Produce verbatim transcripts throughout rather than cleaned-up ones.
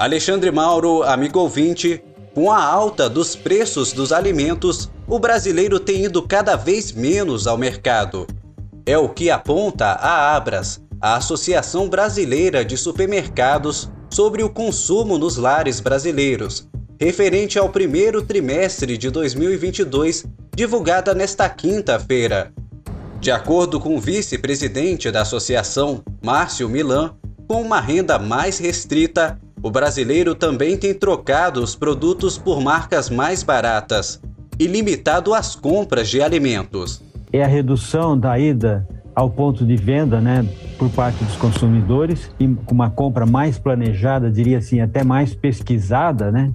Alexandre Mauro, amigo ouvinte, com a alta dos preços dos alimentos, o brasileiro tem ido cada vez menos ao mercado. É o que aponta a Abras, a Associação Brasileira de Supermercados, sobre o consumo nos lares brasileiros, referente ao primeiro trimestre de dois mil e vinte e dois, divulgada nesta quinta-feira. De acordo com o vice-presidente da associação, Márcio Milan, com uma renda mais restrita, o brasileiro também tem trocado os produtos por marcas mais baratas e limitado as compras de alimentos. É a redução da ida ao ponto de venda, né, por parte dos consumidores, e com uma compra mais planejada, diria assim, até mais pesquisada, né,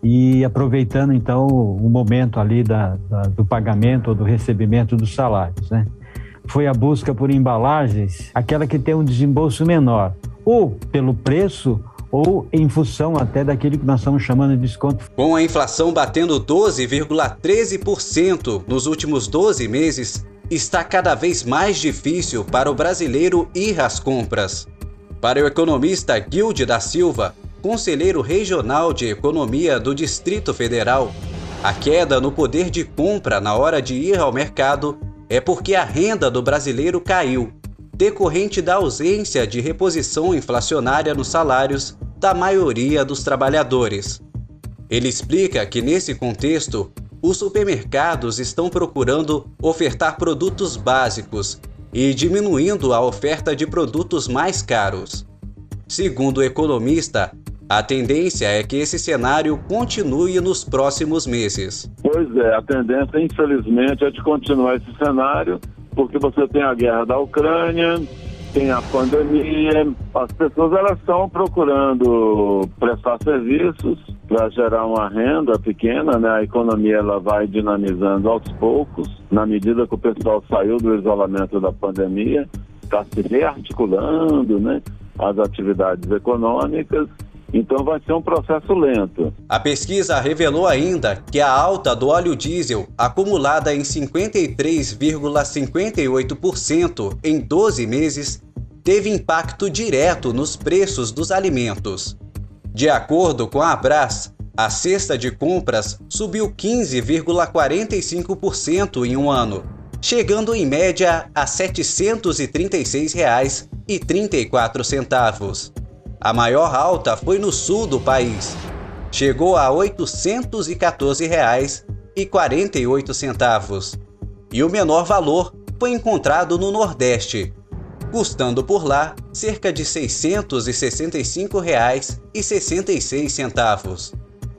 e aproveitando então o momento ali da, da, do pagamento ou do recebimento dos salários, né. Foi a busca por embalagens, aquela que tem um desembolso menor, ou pelo preço, ou em função até daquilo que nós estamos chamando de desconto. Com a inflação batendo doze vírgula treze por cento nos últimos doze meses, está cada vez mais difícil para o brasileiro ir às compras. Para o economista Guilde da Silva, conselheiro regional de economia do Distrito Federal, a queda no poder de compra na hora de ir ao mercado é porque a renda do brasileiro caiu, decorrente da ausência de reposição inflacionária nos salários da maioria dos trabalhadores. Ele explica que, nesse contexto, os supermercados estão procurando ofertar produtos básicos e diminuindo a oferta de produtos mais caros. Segundo o economista, a tendência é que esse cenário continue nos próximos meses. Pois é, a tendência, infelizmente, é de continuar esse cenário, porque você tem a guerra da Ucrânia, tem a pandemia, as pessoas elas estão procurando prestar serviços para gerar uma renda pequena, né? A economia ela vai dinamizando aos poucos, na medida que o pessoal saiu do isolamento da pandemia, está se rearticulando, né? As atividades econômicas. Então vai ser um processo lento. A pesquisa revelou ainda que a alta do óleo diesel, acumulada em cinquenta e três vírgula cinquenta e oito por cento em doze meses, teve impacto direto nos preços dos alimentos. De acordo com a Abras, a cesta de compras subiu quinze vírgula quarenta e cinco por cento em um ano, chegando em média a setecentos e trinta e seis reais e trinta e quatro centavos. A maior alta foi no sul do país. Chegou a oitocentos e quatorze reais e quarenta e oito centavos. E o menor valor foi encontrado no Nordeste, custando por lá cerca de seiscentos e sessenta e cinco reais e sessenta e seis centavos.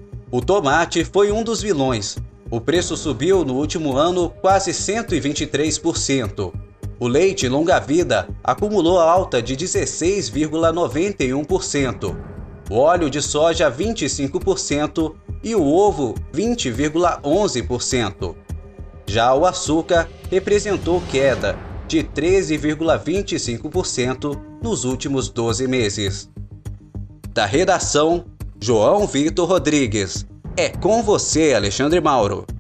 O tomate foi um dos vilões. O preço subiu no último ano quase cento e vinte e três por cento. O leite longa-vida acumulou alta de dezesseis vírgula noventa e um por cento, o óleo de soja vinte e cinco por cento e o ovo vinte vírgula onze por cento. Já o açúcar representou queda de treze vírgula vinte e cinco por cento nos últimos doze meses. Da redação, João Vitor Rodrigues. É com você, Alexandre Mauro.